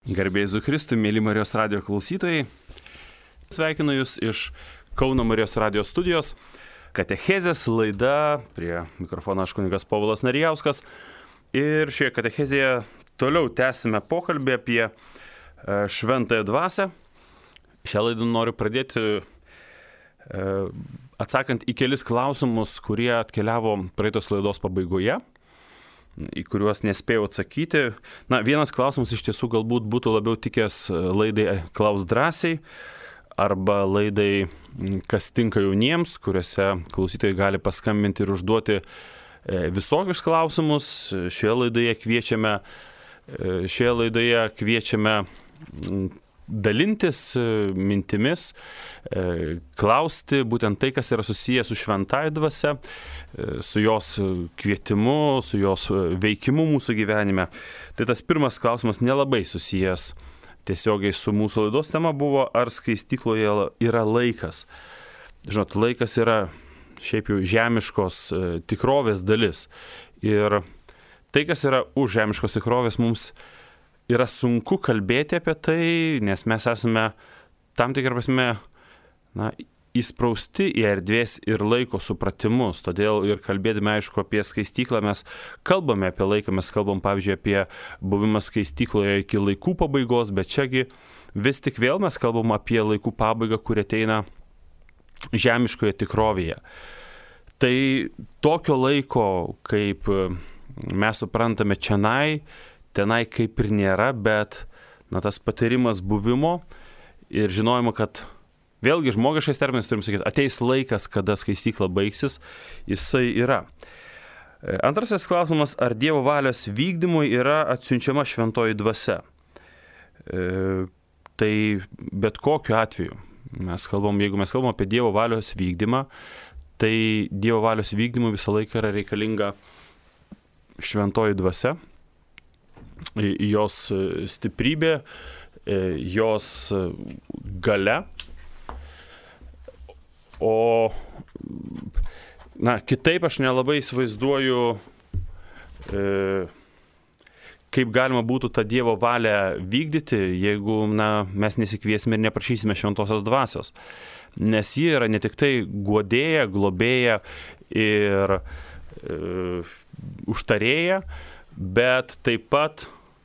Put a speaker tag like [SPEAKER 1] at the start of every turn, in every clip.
[SPEAKER 1] Garbė Jėzui Kristui, mėly Marijos radijo klausytojai. Sveikinu Jūs iš Kauno Marijos radijo studijos. Katechezės laida, prie mikrofono aš kunigas Povilas Narijauskas. Ir šioje katechezėje toliau tęsime pokalbį apie šventąją dvasią. Šią laidą noriu pradėti atsakant į kelis klausimus, kurie atkeliavo praeitos laidos pabaigoje, į kuriuos nespėjau atsakyti. Vienas klausimas iš tiesų galbūt būtų labiau tikęs laidai Klaus drąsiai arba laidai Kas tinka jauniems, kuriuose klausytojai gali paskambinti ir užduoti visokius klausimus. Šioje laidoje kviečiame dalintis mintimis, klausti būtent tai, kas yra susijęs su šventąja dvasia, su jos kvietimu, su jos veikimu mūsų gyvenime. Tai tas pirmas klausimas nelabai susijęs tiesiogiai su mūsų laidos tema buvo, ar skaistykloje yra laikas. Žinot, laikas yra šiaip jau žemiškos tikrovės dalis. Ir tai, kas yra už žemiškos tikrovės, mums yra sunku kalbėti apie tai, nes mes esame tam tikrą prasme įsprausti į erdvės ir laiko supratimus. Todėl ir kalbėdami, aišku, apie skaistyklą mes kalbame apie laiką, mes kalbam, pavyzdžiui, apie buvimą skaistykloje iki laikų pabaigos, bet čiagi vis tik vėl mes kalbam apie laikų pabaigą, kuri ateina žemiškoje tikrovėje. Tai tokio laiko, kaip mes suprantame tenai kaip ir nėra, bet tas patyrimas buvimo ir žinojimo, kad vėlgi žmogiškais terminais turim sakyti, ateis laikas, kada skaistykla baigsis, jisai yra. Antrasis klausimas, ar Dievo valios vykdymui yra atsiunčiama šventoji dvasia? Tai bet kokiu atveju, jeigu mes kalbam apie Dievo valios vykdymą, tai Dievo valios vykdymui visą laiką yra reikalinga šventoji dvasia, jos stiprybė, jos galia. O kitaip aš nelabai įsivaizduoju, kaip galima būtų tą Dievo valią vykdyti, jeigu mes nesikviesime ir neprašysime šventosios dvasios. Nes ji yra ne tik tai guodėja, globėja ir užtarėja, bet taip pat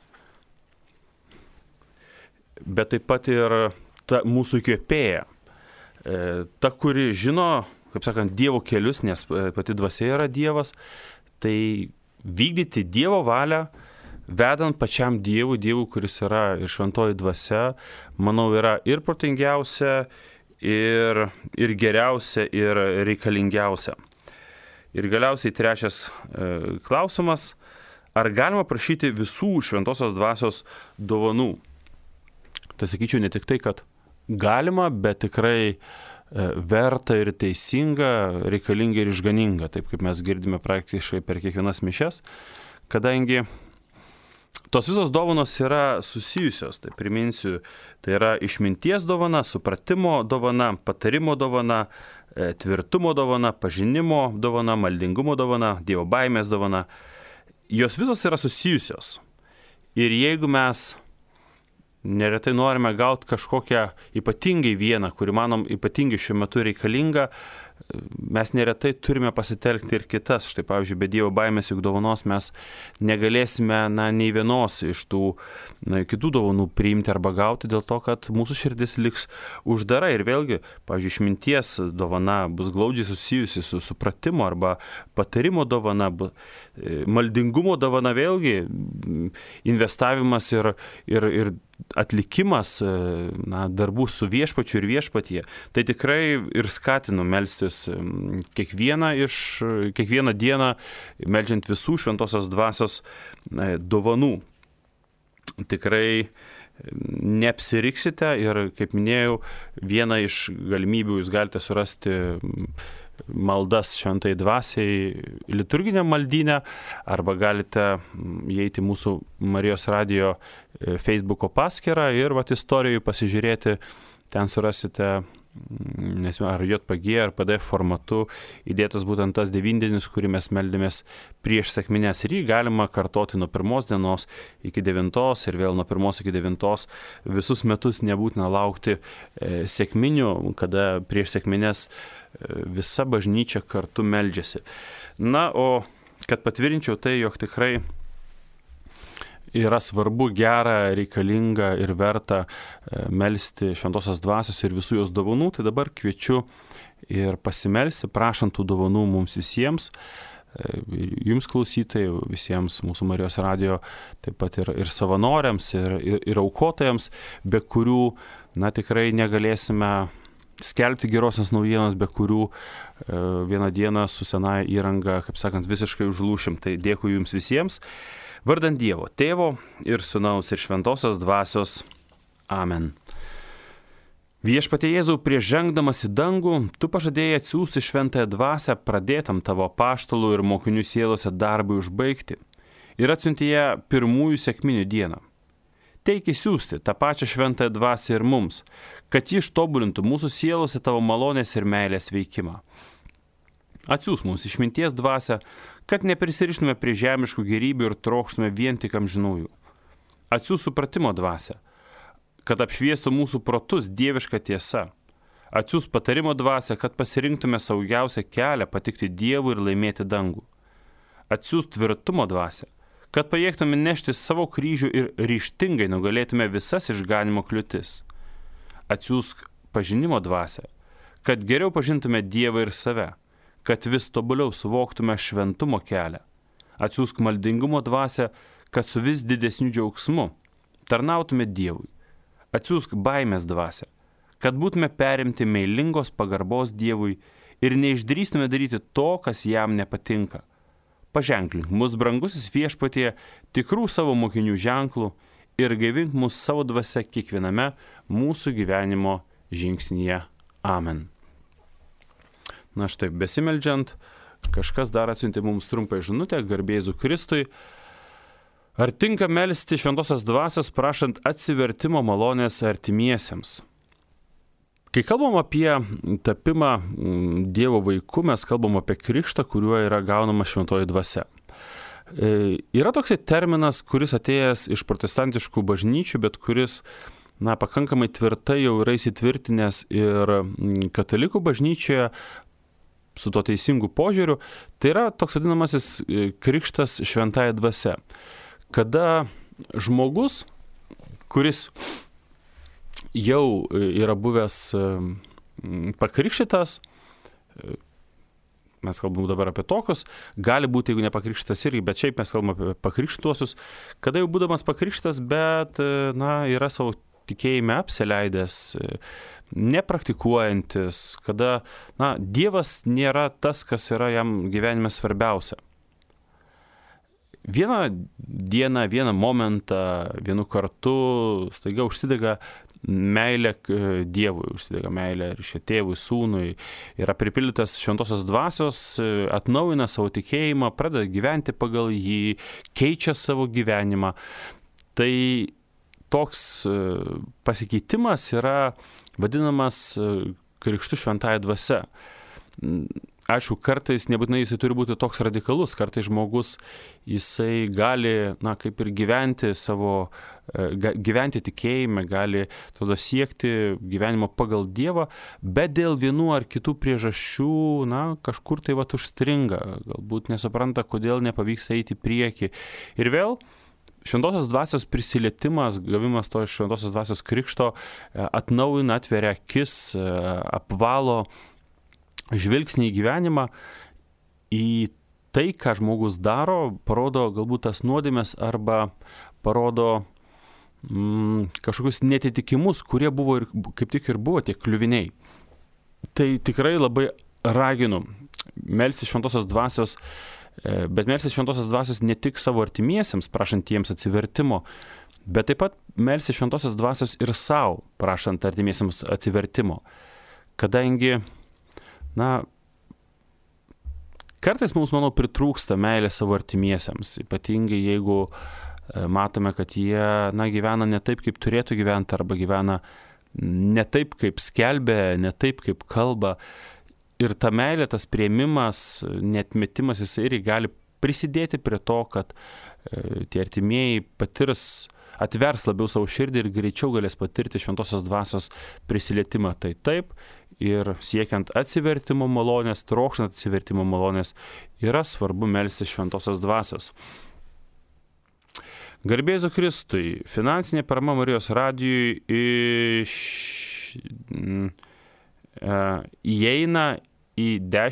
[SPEAKER 1] ir ta mūsų įkvėpėja. Ta, kuri žino, kaip sakant, Dievo kelius, nes pati dvasia yra Dievas, tai vykdyti Dievo valią, vedant pačiam Dievui, kuris yra ir šventoji dvasia, manau, yra ir protingiausia, ir geriausia, ir reikalingiausia. Ir galiausiai trečias klausimas, ar galima prašyti visų šventosios dvasios dovanų? Tai sakyčiau ne tik tai, kad galima, bet tikrai verta ir teisinga, reikalinga ir išganinga, taip kaip mes girdime praktiškai per kiekvienas mišias, kadangi tos visos dovanos yra susijusios, tai priminsiu, tai yra išminties dovana, supratimo dovana, patarimo dovana, tvirtumo dovana, pažinimo dovana, maldingumo dovana, Dievo baimės dovana. Jos visos yra susijusios. Ir jeigu mes neretai norime gauti kažkokią ypatingai vieną, kuri manom ypatingai šiuo metu reikalinga, mes neretai turime pasitelkti ir kitas. Štai, pavyzdžiui, be Dievo baimės juk dovanos mes negalėsime nei vienos iš tų kitų dovanų priimti arba gauti, dėl to, kad mūsų širdis liks uždara. Ir vėlgi, pavyzdžiui, išminties dovana bus glaudžiai susijusi su supratimo arba patarimo dovana, maldingumo dovana vėlgi, investavimas ir atlikimas darbų su viešpačiu ir viešpatyje. Tai tikrai ir skatinu melstis kiekvieną dieną, meldžiant visų šventosios dvasios dovanų. Tikrai neapsiriksite ir, kaip minėjau, vieną iš galimybių jūs galite surasti maldas šventai dvasiai liturginę maldynę, arba galite įeiti mūsų Marijos radijo Facebooko paskyrą ir istorijų pasižiūrėti, ten surasite nes ar JPG, ar PDF formatu įdėtas būtent tas devyndienis, kurį mes meldėmės prieš sekmines. Ir jį galima kartoti nuo 1 dienos iki 9 ir vėl nuo 1 iki 9. Visus metus nebūtina laukti sekminių, kada prieš sekmines visa bažnyčia kartu meldžiasi. Na, o kad patvirtinčiau tai, jog tikrai yra svarbu, gera, reikalinga ir verta melsti šventosios dvasios ir visų jos dovanų, tai dabar kviečiu ir pasimelsti, prašant tų dovanų mums visiems, jums klausytojai, visiems mūsų Marijos radijo, taip pat ir savanoriams, ir aukotojams, be kurių, tikrai negalėsime skelbti gerosios naujienos, be kurių vieną dieną su senaja įranga, kaip sakant, visiškai užlūšim. Tai dėkui jums visiems. Vardant Dievo, Tėvo ir Sūnaus ir Šventosios Dvasios. Amen. Viešpatie Jėzau, prieš žengdamas į dangų, tu pažadėjai atsiųsti Šventąją Dvasią pradėtam tavo apaštalų ir mokinių sielose darbui užbaigti ir atsiuntė ją pirmųjų sekminių dieną. Teiki siųsti tą pačią Šventąją Dvasią ir mums, kad ji ištobulintų mūsų sielose tavo malonės ir meilės veikimą. Atsiųs mums išminties dvasią, kad neprisirištume prie žemiškų gėrybių ir trokštume vien tik amžinųjų. Atsiųs supratimo dvasią, kad apšviestų mūsų protus dieviška tiesa. Atsiųs patarimo dvasią, kad pasirinktume saugiausią kelią patikti Dievui ir laimėti dangų. Atsiųs tvirtumo dvasią, kad pajėgtume nešti savo kryžių ir ryžtingai nugalėtume visas išganimo kliūtis. Atsiųs pažinimo dvasią, kad geriau pažintume Dievą ir save, kad vis tobuliau suvoktume šventumo kelią. Atsiųsk maldingumo dvasią, kad su vis didesniu džiaugsmu tarnautume Dievui. Atsiųsk baimės dvasią, kad būtume perimti meilingos pagarbos Dievui ir neišdrįstume daryti to, kas jam nepatinka. Paženklink mus, brangusis Viešpatie, tikrų savo mokinių ženklų ir gaivink mus savo dvasia kiekviename mūsų gyvenimo žingsnyje. Amen. Na štai, besimeldžiant, kažkas dar atsiuntė mums trumpą žinutę, garbė Jėzui Kristui. Ar tinka melsti šventosios dvasios prašant atsivertimo malonės artimiesiems? Kai kalbam apie tapimą Dievo vaiku, mes kalbam apie krikštą, kuriuo yra gaunama šventoji dvasia. Yra toksai terminas, kuris atėjęs iš protestantiškų bažnyčių, bet kuris pakankamai tvirtai jau yra įsitvirtinęs ir katalikų bažnyčioje, su to teisingu požiūriu, tai yra toks vadinamasis krikštas šventąja dvasia. Kada žmogus, kuris jau yra buvęs pakrikštytas, mes kalbam dabar apie tokius, gali būti, jeigu nepakrikštytas irgi, bet šiaip mes kalbam apie pakrikštytuosius, kada jau būdamas pakrikštytas, bet yra savo tikėjime apsileidęs, nepraktikuojantis, kada Dievas nėra tas, kas yra jam gyvenime svarbiausia. Vieną dieną, vieną momentą, vienu kartu staiga užsidega meilė Dievui, užsidega meilė ir tėvui, sūnui, yra pripildytas šventosios dvasios, atnaujina savo tikėjimą, pradeda gyventi pagal jį, keičia savo gyvenimą. Tai toks pasikeitimas yra vadinamas krikštu šventąja dvasia. Aišku, kartais nebūtinai jisai turi būti toks radikalus, kartais žmogus jisai gali, kaip ir gyventi tikėjime, gali tada siekti gyvenimo pagal Dievą, bet dėl vienų ar kitų priežasčių, kažkur tai užstringa, galbūt nesupranta, kodėl nepavyks eiti į priekį. Ir vėl šventosios dvasios prisilietimas, gavimas to šventosios dvasios krikšto atnaujina, atveria akis, apvalo žvilgsnį į gyvenimą, į tai, ką žmogus daro, parodo galbūt tas nuodėmes arba parodo kažkokius netitikimus, kurie buvo ir kaip tik ir buvo tie kliuviniai. Tai tikrai labai raginu melsti šventosios dvasios, bet melsti šventosios dvasios ne tik savo artimiesiems, prašant jiems atsivertimo, bet taip pat melsti šventosios dvasios ir savo, prašant artimiesiems atsivertimo. Kadangi kartais mums, manau, pritrūksta meilė savo artimiesiems, ypatingai jeigu matome, kad jie gyvena ne taip, kaip turėtų gyventi, arba gyvena ne taip, kaip skelbia, ne taip, kaip kalba. Ir ta meilė, tas priėmimas, neatmetimas, jis irgi gali prisidėti prie to, kad tie artimieji atvers labiau savo širdį ir greičiau galės patirti šventosios dvasios prisilietimą. Tai taip, ir siekiant atsivertimo malonės, trokštant atsivertimo malonės, yra svarbu melstis šventosios dvasios. Garbė Jėzui Kristui, finansinė parama Marijos radijui įeina į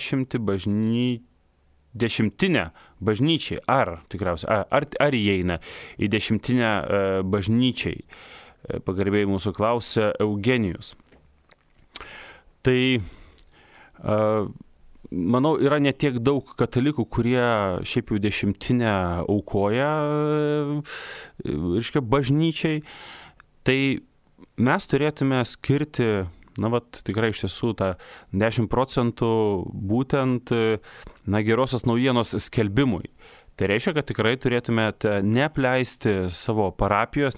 [SPEAKER 1] dešimtinę bažnyčiai, ar įeina į dešimtinę bažnyčiai, pagarbėjai mūsų klausia Eugenijus. Tai, manau, yra ne tiek daug katalikų, kurie šiaip jau dešimtinę aukoja, bažnyčiai. Tai mes turėtume skirti, tikrai iš tiesų tą 10% būtent gerosios naujienos skelbimui. Tai reiškia, kad tikrai turėtumėte neapleisti savo parapijos,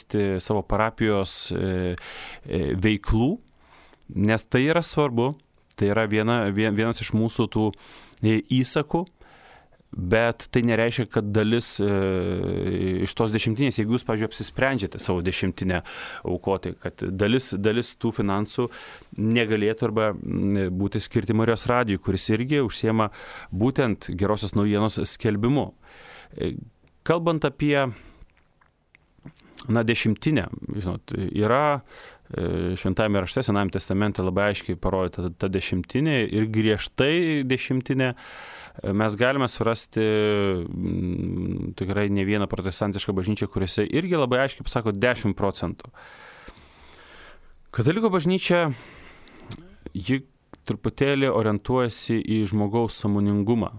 [SPEAKER 1] veiklų, nes tai yra svarbu, tai yra vienas iš mūsų tų įsakų, bet tai nereiškia, kad dalis iš tos dešimtinės, jeigu jūs, pavyzdžiui, apsisprendžiate savo dešimtinę aukoti, kad dalis tų finansų negalėtų arba būti skirti Marijos radijui, kuris irgi užsiema būtent gerosios naujienos skelbimu. Kalbant apie dešimtinę, žinot, yra Šventajame rašte, Senajame testamente labai aiškiai parodyta ta dešimtinė ir griežtai dešimtinė. Mes galime surasti tikrai ne vieną protestantišką bažnyčią, kuriuose irgi labai aiškiai pasako 10%. Kataliko bažnyčia, ji truputėlį orientuojasi į žmogaus sąmoningumą.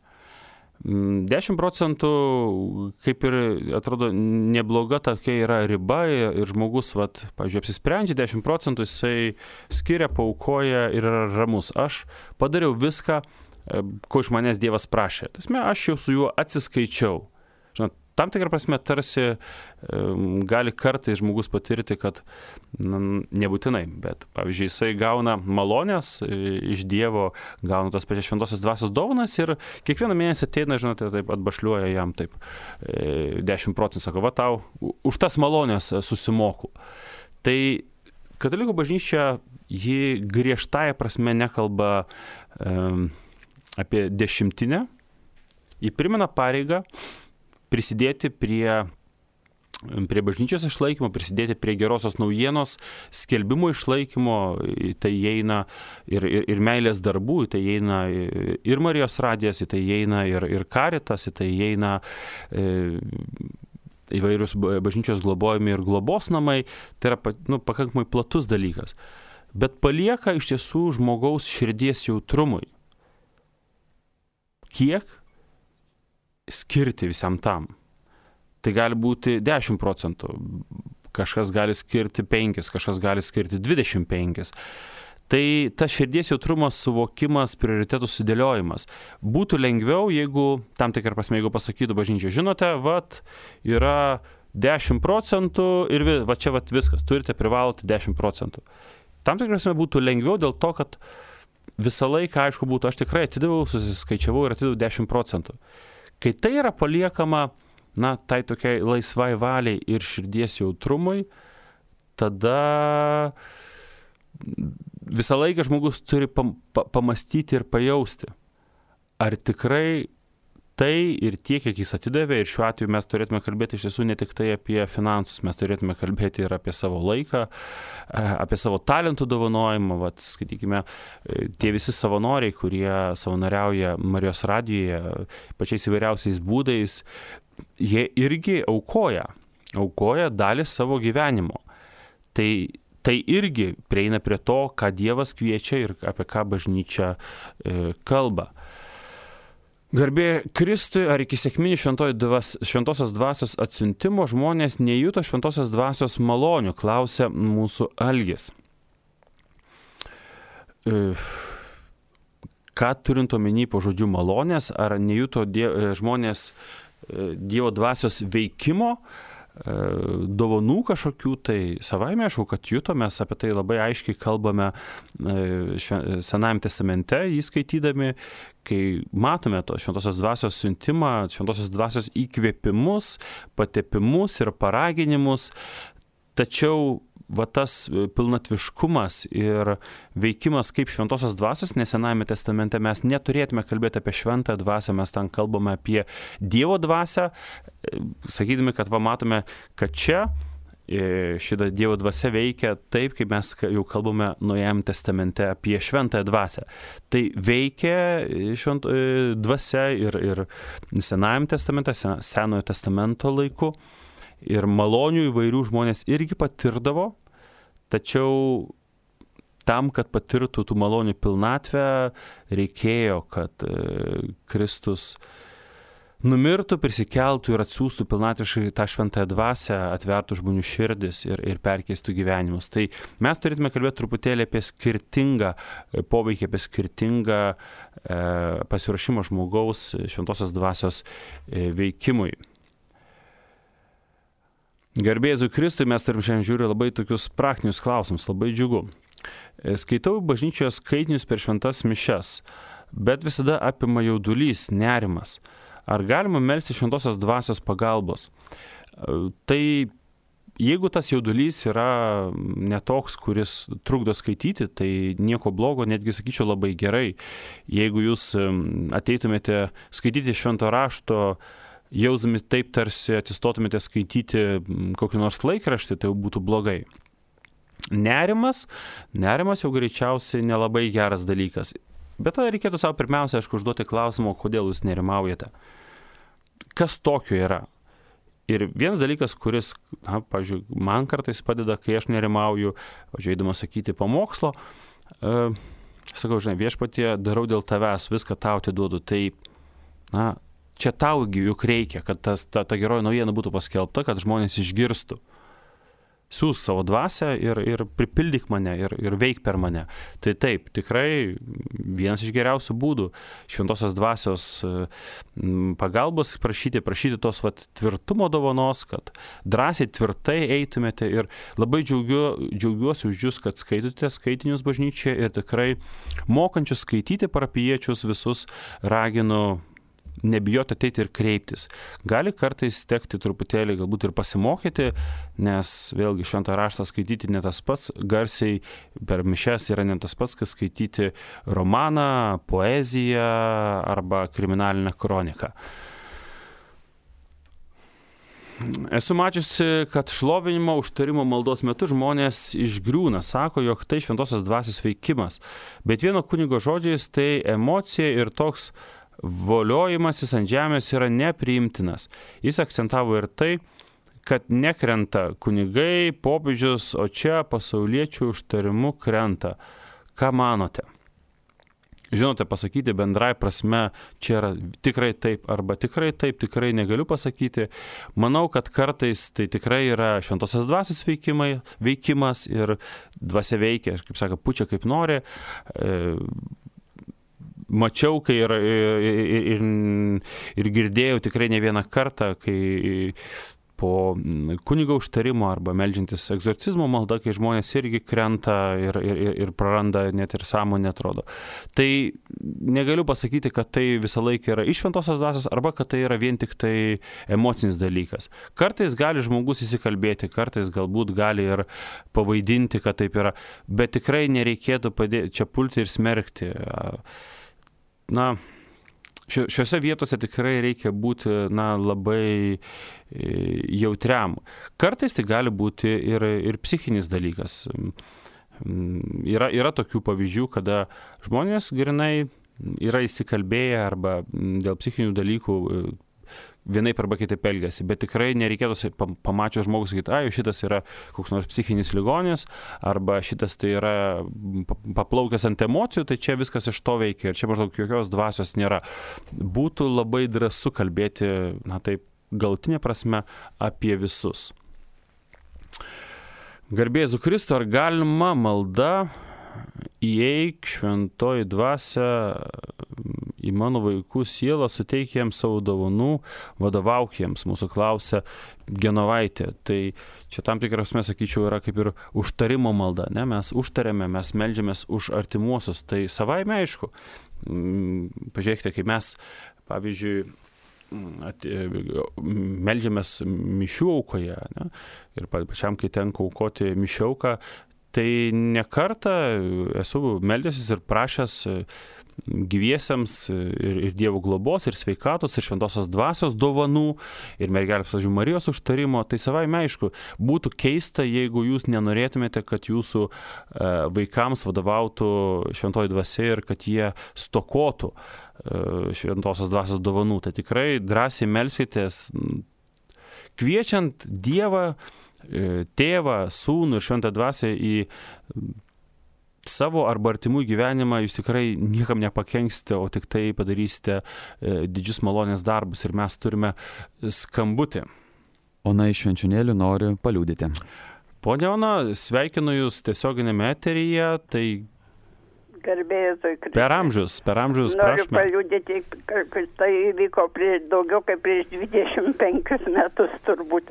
[SPEAKER 1] 10% kaip ir atrodo nebloga tokia yra riba ir žmogus, pavyzdžiui, apsisprendžia 10%, jisai skiria, paaukoja ir yra ramus. Aš padariau viską, ko iš manęs Dievas prašė. Aš jau su juo atsiskaičiau. Žinot, tam tikrą prasme tarsi gali kartais žmogus patirti, kad nebūtinai, bet pavyzdžiui, jisai gauna malonės iš Dievo, gauna tas pačias šventosios dvasios dovanas ir kiekvieną mėnesį ateina, žinote, taip atbašliuoja jam taip 10%, sako, tau už tas malonės susimoku. Tai katalikų bažnyčia, ji griežtąja prasme nekalba apie dešimtinę, ji primena pareigą prisidėti prie bažnyčios išlaikymo, prisidėti prie gerosios naujienos skelbimo išlaikymo, tai įeina ir meilės darbų, tai įeina ir Marijos radijas, tai įeina ir Caritas, tai įeina įvairius bažnyčios globojami ir globos namai, tai yra pakankamai platus dalykas. Bet palieka iš tiesų žmogaus širdies jautrumui. Kiek skirti visam tam? Tai gali būti 10%, kažkas gali skirti 5%, kažkas gali skirti 25%. Tai tas širdies jautrumas, suvokimas, prioritetų sudėliojimas. Būtų lengviau, jeigu, tam tikrą prasme, jeigu pasakytų bažnyčia, žinote, yra 10% ir čia viskas, privalote 10%. Tam tikrą prasme būtų lengviau dėl to, kad visą laiką, aišku, būtų, aš tikrai atidaviau, susiskaičiavau ir atidaviau 10%. Kai tai yra paliekama, tai tokiai laisvai valiai ir širdies jautrumui, tada visą laiką žmogus turi pamastyti ir pajausti, ar tikrai tai ir tiek, kiek jis atidavė, ir šiuo atveju mes turėtume kalbėti iš tiesų ne tik tai apie finansus, mes turėtume kalbėti ir apie savo laiką, apie savo talentų dovanojimą. Skaitykime, tie visi savanoriai, kurie savanoriauja Marijos radijuje pačiais įvairiausiais būdais, jie irgi aukoja dalį savo gyvenimo. Tai irgi prieina prie to, ką Dievas kviečia ir apie ką bažnyčia kalba. Garbė Kristui, ar iki sekminių šventosios dvasios atsiuntimo žmonės nejuto šventosios dvasios malonių, klausia mūsų Algis. Ką turint omeny po žodžiu malonės, ar nejuto žmonės Dievo dvasios veikimo, dovanų kažkokių, tai savaime aišku, kad juto, mes apie tai labai aiškiai kalbame Senajame testamente, jį skaitydami, kai matome to šventosios dvasios siuntimą, šventosios dvasios įkvėpimus, patepimus ir paraginimus, tačiau va tas pilnatviškumas ir veikimas kaip šventosios dvasios, nes Senajame testamente mes neturėtume kalbėti apie šventąją dvasią, mes ten kalbame apie Dievo dvasią, sakydami, kad va matome, kad čia šitą Dievo dvasią veikia taip, kaip mes jau kalbame Naujajame testamente apie šventąją dvasią. Tai veikia dvasia ir Senajame testamente, Senojo testamento laiku. Ir malonių įvairių žmonės irgi patirdavo, tačiau tam, kad patirtų tų malonių pilnatvę, reikėjo, kad Kristus numirtų, prisikeltų ir atsiųstų pilnatviškai tą šventąją dvasią, atvertų žmonių širdis ir perkeistų gyvenimus. Tai mes turėtume kalbėti truputėlį apie skirtingą poveikį, apie skirtingą pasiruošimą žmogaus šventosios dvasios veikimui. Garbė Jėzui Kristui, mes tarim šiandien žiūri labai tokius praktinius klausimus, labai džiugu. Skaitau bažnyčioje skaitinius per šventas mišias, bet visada apima jaudulys, nerimas. Ar galima melsti šventosios dvasios pagalbos? Tai jeigu tas jaudulys yra netoks, kuris trukdo skaityti, tai nieko blogo, netgi sakyčiau labai gerai. Jeigu jūs ateitumėte skaityti švento rašto, jausdami taip, tarsi atsistotumėte skaityti kokį nors laikraštį, tai jau būtų blogai. Nerimas jau greičiausiai nelabai geras dalykas. Bet tada reikėtų savo pirmiausia, aišku, užduoti klausimą, kodėl jūs nerimaujate. Kas tokio yra? Ir vienas dalykas, kuris, pavyzdžiui, man kartais padeda, kai aš nerimauju, eidamas sakyti pamokslo, sakau, žinai, Viešpatie, darau dėl tavęs, viską tau atiduodu, tai, čia taugi juk reikia, kad ta geroji naujiena būtų paskelbta, kad žmonės išgirstų. Siūs savo dvasią ir pripildyk mane ir veik per mane. Tai taip, tikrai vienas iš geriausių būdų šventosios dvasios pagalbos prašyti tos tvirtumo dovanos, kad drąsiai tvirtai eitumėte ir labai džiaugiuosi už jūs, kad skaitote skaitinius bažnyčioje ir tikrai mokančius skaityti parapijiečius visus raginu nebijoti ateiti ir kreiptis. Gali kartais tekti truputėlį galbūt ir pasimokyti, nes vėlgi šventą raštą skaityti ne tas pats, garsiai per mišias yra ne tas pats, kas skaityti romaną, poeziją arba kriminalinę kroniką. Esu mačiusi, kad šlovinimo užtarimo maldos metu žmonės išgriūna, sako, jog tai šventosios dvasios veikimas, bet vieno kunigo žodžiais tai emocija ir toks voliojimasis ant žemės yra nepriimtinas. Jis akcentavo ir tai, kad nekrenta kunigai, popiežius, o čia pasauliečių užtarimu krenta. Ką manote? Žinote, pasakyti bendrai prasme, čia yra tikrai taip arba tikrai taip, tikrai negaliu pasakyti. Manau, kad kartais tai tikrai yra šventosios dvasios veikimas ir dvasia veikia, kaip sako, pučia kaip nori. Mačiau, kai ir girdėjau tikrai ne vieną kartą, kai po kunigo užtarimo arba meldžiantis egzorcizmo malda, kai žmonės irgi krenta ir praranda net ir sąmonę, atrodo. Tai negaliu pasakyti, kad tai visą laiką yra iš šventosios dvasios arba kad tai yra vien tik tai emocinis dalykas. Kartais gali žmogus įsikalbėti, kartais galbūt gali ir pavaidinti, kad taip yra, bet tikrai nereikėtų čia pulti ir smerkti. Šiuose vietose tikrai reikia būti labai jautriam. Kartais tai gali būti ir psichinis dalykas. Yra tokių pavyzdžių, kada žmonės grinai yra įsikalbėję arba dėl psichinių dalykų vienaip arba kitaip elgiasi, bet tikrai nereikėtų pamačius žmogus sakyti, šitas yra koks nors psichinis ligonis, arba šitas tai yra paplaukęs ant emocijų, tai čia viskas iš to veikia ir čia maždaug jokios dvasios nėra. Būtų labai drąsu kalbėti, taip galutinė prasme, apie visus. Garbė Jėzui Kristui, ar galima malda įeik šventoji dvasia į mano vaikų sielą, suteik jiems savo dovanų, vadovauk jiems, mūsų klausia Genovaitė. Tai čia tam tikras, mes sakyčiau, yra kaip ir užtarimo malda, ne? Mes užtariame, mes meldžiamės už artimuosius, tai savaime aišku. Pažiūrėkite, kai mes, pavyzdžiui, meldžiamės mišių aukoje, ne? Ir pačiam, kai tenka aukoti mišių auką, tai ne kartą esu meldęsis ir prašęs gyviesiems ir Dievo globos, ir sveikatos, ir šventosios dvasios dovanų, ir mergelės Marijos užtarimo. Tai savaime aišku, būtų keista, jeigu jūs nenorėtumėte, kad jūsų vaikams vadovautų šventoji dvasia ir kad jie stokotų šventosios dvasios dovanų. Tai tikrai drąsiai melskitės, kviečiant Dievą, Tėvą, Sūnų ir Šventą dvasią į savo arba artimų gyvenimą, jūs tikrai niekam nepakenksite, o tik tai padarysite didžius malonės darbus. Ir mes turime skambutį.
[SPEAKER 2] Ona iš Švenčionėlių nori paliudyti.
[SPEAKER 1] Ponia Ona, sveikinu jūs tiesioginėme eteryje, tai per amžius prašome.
[SPEAKER 3] Noriu paliudyti, kad tai įvyko daugiau kaip prieš 25 metus turbūt.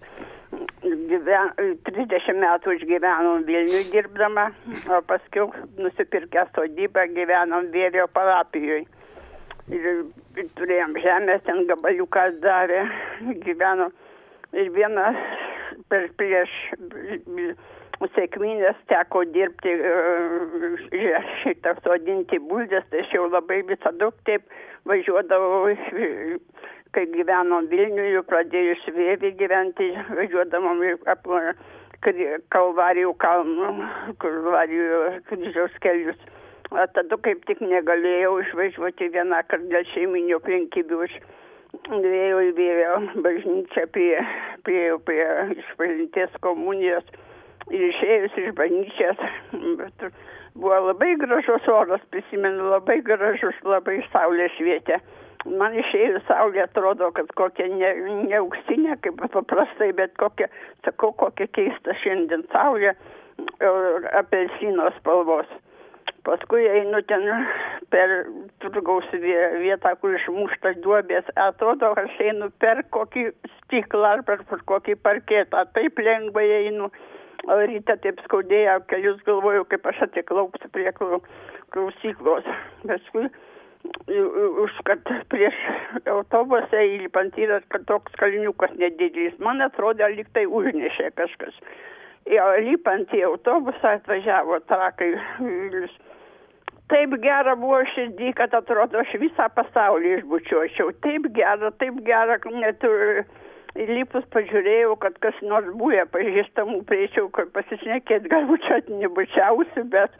[SPEAKER 3] 30 metų išgyvenom Vilniui dirbdama, o paskiau nusipirkę sodybą gyvenom Vėrio parapijoje. Ir turėjom žemės, ten gabaliukas davė, gyvenom. Ir vienas prieš Sekmines teko dirbti, šitą sodinti bulves, tai aš jau labai visada taip važiuodavau. Kai gyvenom Vilniuje, pradėjus Vėvį gyventi, važiuodavom Kalvarijų kalnų, Kalvarijų kryžiaus kelius. O tada kaip tik negalėjau išvažiuoti vieną kartą dėl šeiminių aplinkybių. Nuėjau į Vėvio bažnyčią prie išpažinties komunijos ir išėjus iš bažnyčios. Buvo labai gražus oras, prisimenu, labai gražus, labai saulė švietė. Man išėjus saulė atrodo, kad kokia ne auksinė, kaip paprastai, bet kokia, sakau, kokia keista šiandien saulė, apelsino spalvos. Paskui einu ten per turgaus vietą, kur išmuštas duobės, atrodo, kad aš einu per kokį stiklą ar per kokį parketą, taip lengvai einu. O ryte taip skaudėjo kelius, galvoju, kaip aš atiklau prie klausyklos. Paskui užkart prieš autobusą įlipant yra toks kalniukas nedidelis. Man atrodo, lyg tai užnešė kažkas. Lipant į autobusą atvažiavo trakai. Taip gera buvo širdį, kad atrodo, aš visą pasaulį išbučiuočiau. Taip gera, net įlipus pažiūrėjau, kad kas nors buvę pažįstamų prieičiau, kad pasišnekėt, galbūt čia nebučiausiu, bet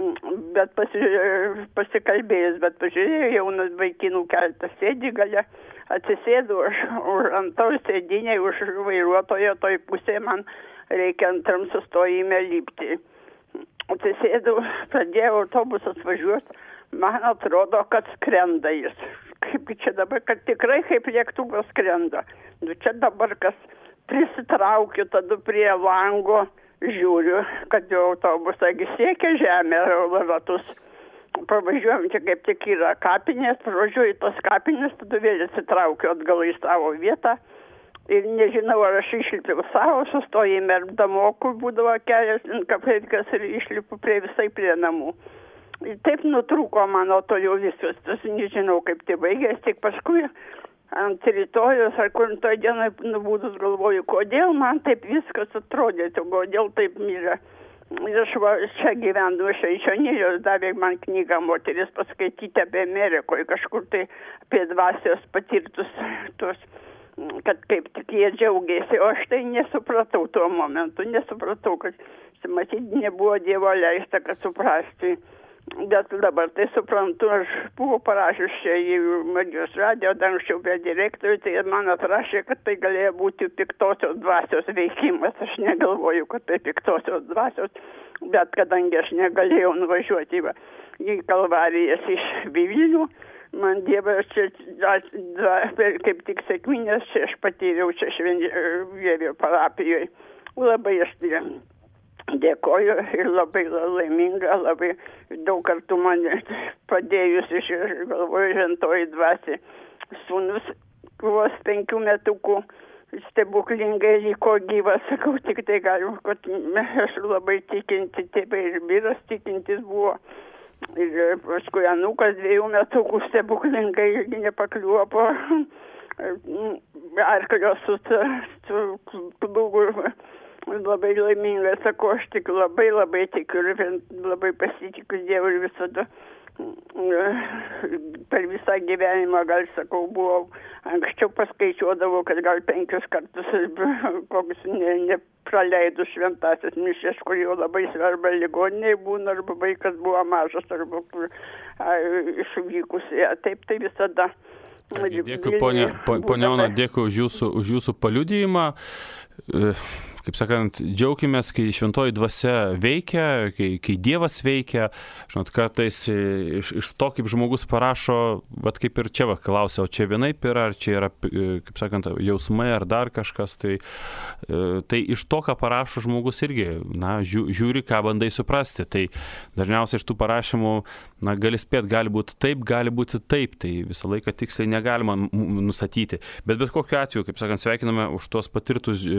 [SPEAKER 3] pasikalbėjus, bet pažiūrėjau, jaunas vaikinų keletas sėdi gale, atsisėdu ant to sėdiniai už vairuotojo toj pusėje, man reikia antram sustojime lipti. Atsisėdu, pradėjau autobusas važiuoti, man atrodo, kad skrenda jis. Kaip čia dabar, kad tikrai kaip lėktuvas skrenda. Nu čia dabar kas prisitraukiu, tada prie lango, žiūriu, kad jau autobusą siekia žemę ratus. Pavažiuojam, čia kaip tik yra kapinės, pravažiuoju tos kapinės, tada vėl atsitraukiu atgal į savo vietą. Ir nežinau, ar aš išlipiau savo, sustojime ir damokų būdavo kelias, kapreikas ir išlipu prie namų. Ir taip nutrūko mano toliau viskas, tas nežinau, kaip tai baigės, tik paskui ant rytojus ar kur toj dienai nubūdus galvoju, kodėl man taip viskas atrodė, kodėl taip yra. Ir aš čia gyvenu, Švenčionėliuos, davė man knygą moteris paskaityti apie Amerikoje, kažkur tai apie dvasios patirtus tos, kad kaip tik jie džiaugiasi, o aš tai nesupratau tuo momentu, kad matyt nebuvo Dievo leista, kad suprasti. Bet dabar tai suprantu, aš buvau parašęs čia į Marijos radiją, dar anksčiau prie direktorių, tai man atrašė, kad tai galėjo būti piktosios dvasios veikimas. Aš negalvoju, kad tai piktosios dvasios, bet kadangi aš negalėjau nuvažiuoti į Kalvarijas iš Vilnių, man Dievas čia, kaip tik Sekminės, čia aš patyriau čia Vėrio parapijoje. Labai aš Dėkoju ir labai laiminga, labai daug kartų man padėjus iš galvoju šventoji dvasia. Sūnus vos 5 metukų stebuklingai liko gyvas, sakau, tik tai galiu, kad aš labai tikinti tėvai ir vyras tikintis buvo. Ir paskui anūkas 2 metukų stebuklingai irgi nepakliuvo po arklio su plūgu. Labai laiminga, sakau, aš tik labai tikiu ir labai pasitikiu Dievu ir visada per visą gyvenimą, gal sakau, buvau, anksčiau paskaičiuodavau, kad gal 5 kartus kokius nepraleidus šventasias mišias, kur jau labai svarba ligoniniai būna, arba vaikas buvo mažas, arba išvykusi. Taip tai visada.
[SPEAKER 1] Dėkui, ponia Ona, dėkui už jūsų paliudijimą. Kaip sakant, džiaukimės, kai šventoji dvasia veikia, kai Dievas veikia. Žinot, kartais iš to, kaip žmogus parašo, vat kaip ir čia klausia, o čia vienaip yra, ar čia yra, kaip sakant, jausmai ar dar kažkas. Tai iš to, ką parašo žmogus irgi, na, žiūri, ką bandai suprasti. Tai dažniausiai iš tų parašymų, na, gali spėti, gali būti taip. Tai visą laiką tiksliai negalima nustatyti. Bet kokiu atveju, kaip sakant, sveikiname už tuos patirtus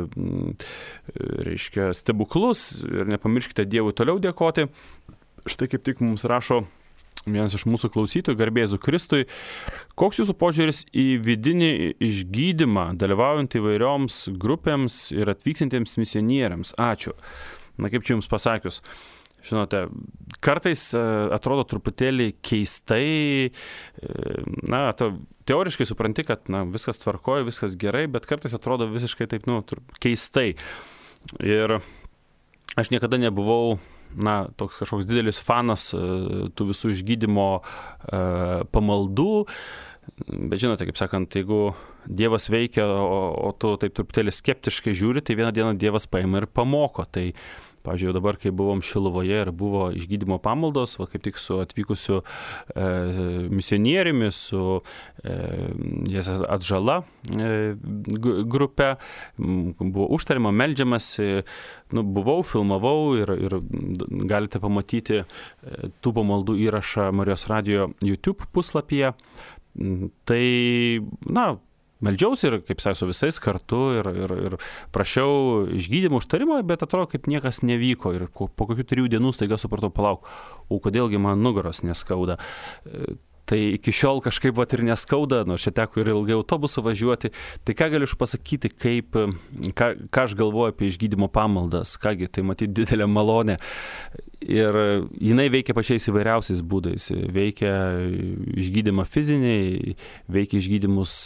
[SPEAKER 1] reiškia stebuklus ir nepamirškite Dievui toliau dėkoti. Štai kaip tik mums rašo vienas iš mūsų klausytojų, garbė Jėzui Kristui. Koks jūsų požiūris į vidinį išgydymą, dalyvaujant įvairioms grupėms ir atvyksantiems misionieriams? Ačiū. Na, kaip čia jums pasakius, žinote, kartais atrodo truputėlį keistai, na, teoriškai supranti, kad na, viskas tvarkoja, viskas gerai, bet kartais atrodo visiškai taip, nu, keistai. Ir aš niekada nebuvau, na, toks kažkoks didelis fanas tų visų išgydymo pamaldų, bet žinote, kaip sakant, jeigu Dievas veikia, o tu taip truputėlį skeptiškai žiūri, tai vieną dieną Dievas paima ir pamoko. Tai pavyzdžiui, dabar, kai buvom Šiluvoje ir buvo išgydymo pamaldos, va, kaip tik su atvykusiu misionieriumi, su Jėzus Atžala grupe, buvo užtariama, meldžiamasi, nu, buvau, filmavau ir galite pamatyti tų pamaldų įrašą Marijos radijo YouTube puslapyje. Tai, na, meldžiausi ir, kaip sakau, su visais kartu ir prašiau išgydymo užtarimo, bet atrodo, kaip niekas nevyko. Ir po kokių 3 dienų staiga supratau, palauk, o kodėlgi man nugaros neskauda. Tai iki šiol kažkaip vat ir neskauda, nors čia teko ir ilgai autobusu važiuoti. Tai ką galiu pasakyti, ką aš galvoju apie išgydymo pamaldas, kągi, tai matyti didelė malonė. Ir jinai veikia pačiais įvairiausiais būdais. Veikia išgydymą fiziniai, veikia išgydymus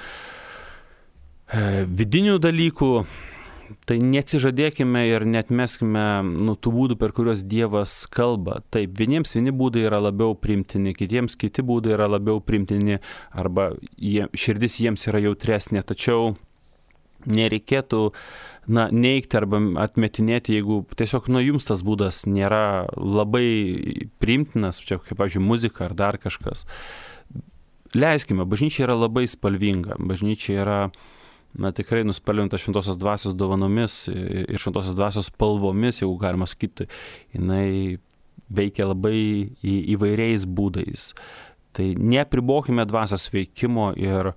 [SPEAKER 1] vidinių dalykų. Tai neatsižadėkime ir netmeskime tų būdų, per kuriuos Dievas kalba. Taip, vieniems vieni būdai yra labiau priimtini, kitiems kiti būdai yra labiau priimtini, arba širdis jiems yra jautresnė. Tačiau nereikėtų neigti arba atmetinėti, jeigu tiesiog jums tas būdas nėra labai priimtinas, čia kaip, pavyzdžiui, muzika ar dar kažkas. Leiskime, bažnyčia yra labai spalvinga, bažnyčia yra tikrai nuspalvinta šventosios dvasios dovanomis ir šventosios dvasios spalvomis, jeigu galima sakyti, jinai veikia labai įvairiais būdais. Tai neapribokime dvasios veikimo ir,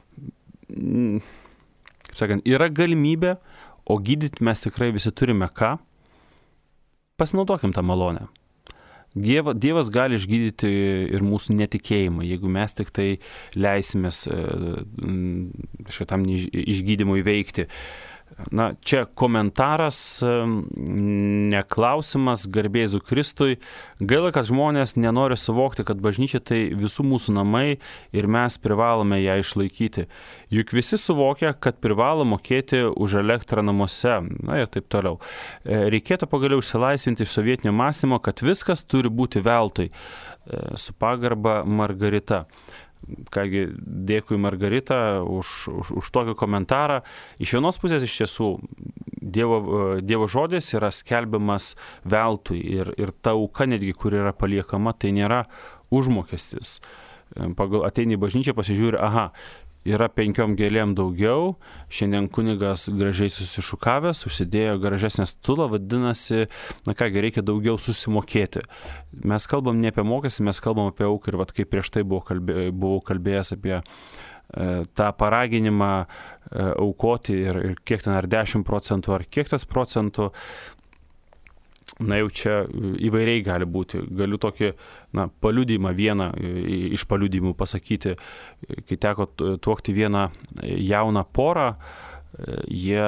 [SPEAKER 1] kaip sakant, yra galimybė, o gydyti mes tikrai visi turime ką. Pasinaudokim tą malonę. Dievas gali išgydyti ir mūsų netikėjimą, jeigu mes tik tai leisimės šitam išgydymui veikti. Na, čia komentaras, neklausimas, garbė Jėzui Kristui. Gaila, kad žmonės nenori suvokti, kad bažnyčia tai visų mūsų namai ir mes privalome ją išlaikyti. Juk visi suvokia, kad privalo mokėti už elektrą namuose, na ir taip toliau. Reikėtų pagaliau išsilaisvinti iš sovietinio mąstymo, kad viskas turi būti veltui. Su pagarba, Margarita. Kągi, dėkui Margarita už tokį komentarą. Iš vienos pusės iš tiesų Dievo žodis yra skelbiamas veltui ir ta auka netgi, kur yra paliekama, tai nėra užmokestis. Ateini į bažnyčią, pasižiūri, aha, yra 5 gėlėm daugiau, šiandien kunigas gražiai susišukavęs, užsidėjo gražesnę stulą, vadinasi, na kągi, reikia daugiau susimokėti. Mes kalbam ne apie mokestį, mes kalbam apie auką ir vat, kaip prieš tai buvau kalbėjęs apie tą paraginimą aukoti ir kiek ten ar 10% ar kiek tas procentų. Na jau čia įvairiai gali būti. Galiu tokį paliudymą vieną iš paliudymų pasakyti. Kai teko tuokti vieną jauną porą, jie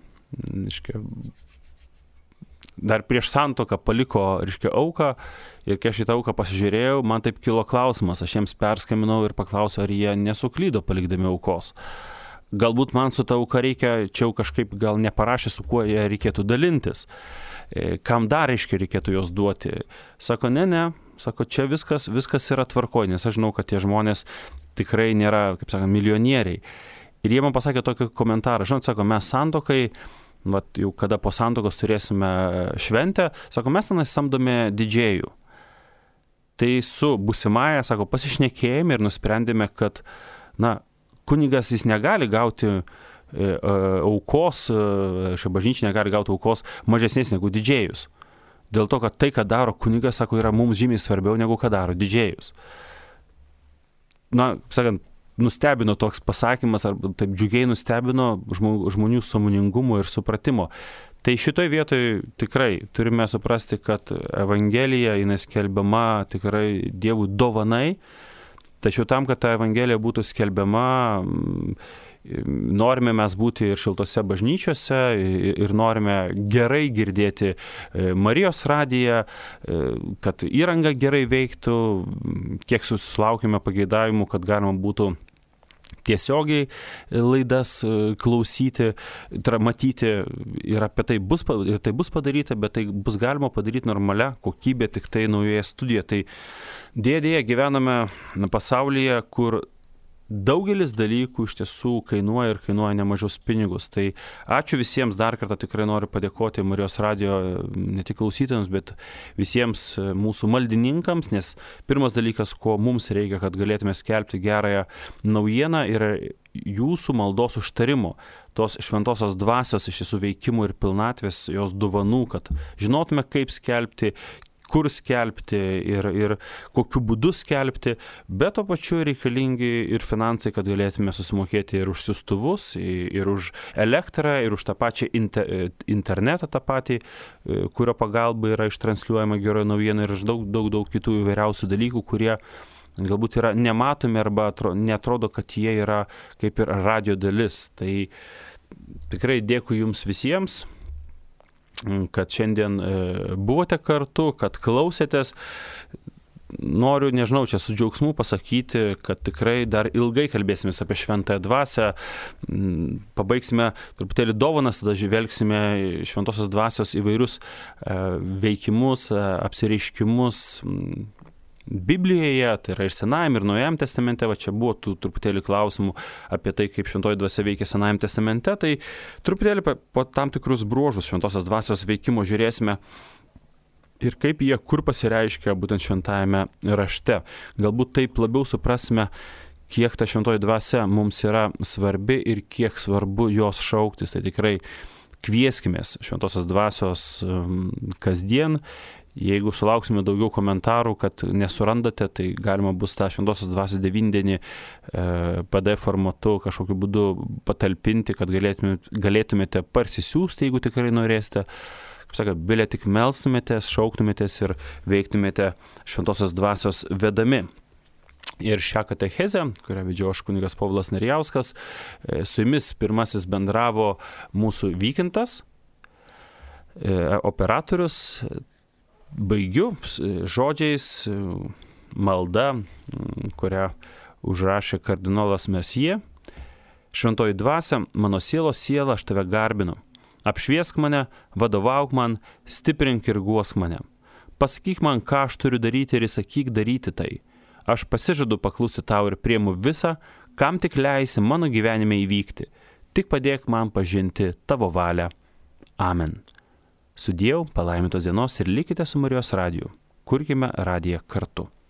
[SPEAKER 1] dar prieš santuoką paliko auką ir kai aš į tą auką pasižiūrėjau, man taip kilo klausimas. Aš jiems perskambinau ir paklausiau, ar jie nesuklydo palikdami aukos. Galbūt man su ta auka reikia, čia jau kažkaip gal neparašė, su kuo jie reikėtų dalintis. Kam dar reikėtų jos duoti? Sako, ne, sako, čia viskas yra tvarkoj, nes aš žinau, kad tie žmonės tikrai nėra, kaip sakant, milijonieriai. Ir jie man pasakė tokį komentarą, žinot, sako, mes santuokai, jau kada po santuokos turėsime šventę, sako, mes tenai samdome didžėjų. Tai su būsimąja, sako, pasišnekėjome ir nusprendėme, kad, kunigas jis negali gauti aukos, bažnyčia negali gauti aukos mažesnės negu didžėjus. Dėl to, kad tai, ką daro kunigas, sako, yra mums žymiai svarbiau negu ką daro didžėjus. Sakant, nustebino toks pasakymas, ar taip džiugiai nustebino žmonių sąmoningumo ir supratimo. Tai šitoj vietoj tikrai turime suprasti, kad Evangelija jinai skelbiama tikrai Dievų dovanai, tačiau tam, kad ta Evangelija būtų skelbiama, norime mes būti ir šiltose bažnyčiose ir norime gerai girdėti Marijos radiją, kad įranga gerai veiktų, kiek susilaukime pageidavimų, kad galima būtų tiesiogiai laidas klausyti, matyti ir apie tai bus padaryta, bet tai bus galima padaryti normalia kokybė tik tai naujoje studijoje. Tai dėdėje gyvename pasaulyje, kur daugelis dalykų iš tiesų kainuoja nemažus pinigus. Tai ačiū visiems, dar kartą tikrai noriu padėkoti Marijos radijo ne tik klausytojams, bet visiems mūsų maldininkams, nes pirmas dalykas, ko mums reikia, kad galėtume skelbti gerąją naujieną, yra jūsų maldos užtarimo, tos šventosios dvasios iš tiesų veikimų ir pilnatvės, jos dovanų, kad žinotume, kaip skelbti, kur skelbti ir kokiu būdu skelbti, bet to pačiu reikalingi ir finansai, kad galėtume susimokėti ir už siųstuvus, ir už elektrą, ir už tą pačią internetą tą patį, kurio pagalba yra ištransliuojama geroji naujiena ir daug kitų įvairiausių dalykų, kurie galbūt yra nematomi arba netrodo, kad jie yra kaip ir radio dalis. Tai tikrai dėkui jums visiems, kad šiandien buvote kartu, kad klausėtės. Noriu, nežinau, čia su džiaugsmu pasakyti, kad tikrai dar ilgai kalbėsime apie šventąją dvasią. Pabaigsime truputėlį dovanas, tada žvelgsime šventosios dvasios įvairius veikimus, apsireiškimus Biblijoje, tai yra ir Senajam, ir Naujajam testamente. Va čia buvo truputėlį klausimų apie tai, kaip šventoji dvasia veikia Senajam testamente. Tai truputėlį po tam tikrus bruožus šventosios dvasios veikimo žiūrėsime ir kaip jie kur pasireiškia būtent šventajame rašte. Galbūt taip labiau suprasime, kiek ta šventoji dvasia mums yra svarbi ir kiek svarbu jos šauktis. Tai tikrai kvieskimės šventosios dvasios kasdien. Jeigu sulauksime daugiau komentarų, kad nesurandate, tai galima bus tą šventosios dvasios 9-dienį PDF formatu kažkokiu būdu patalpinti, kad galėtumėte parsisiųsti, jeigu tikrai norėsite. Kaip sakė, bilė tik melstumėtės, šauktumėtės ir veiktumėte šventosios dvasios vedami. Ir šią katechezę, kurią vedžiau aš kunigas Povilas Nerijauskas, su jumis pirmasis bendravo mūsų Vykintas, operatorius. Baigiu žodžiais malda, kurią užrašė kardinolas Mercier. Šventoji dvasia, mano sielos siela, aš tave garbinu. Apšviesk mane, vadovauk man, stiprink ir guosk mane. Pasakyk man, ką aš turiu daryti ir įsakyk daryti tai. Aš pasižadu paklusti tau ir priimu visą, kam tik leisi mano gyvenime įvykti. Tik padėk man pažinti tavo valią. Amen. Sudiev, palaimintos dienos ir likite su Marijos radiju. Kurkime radiją kartu.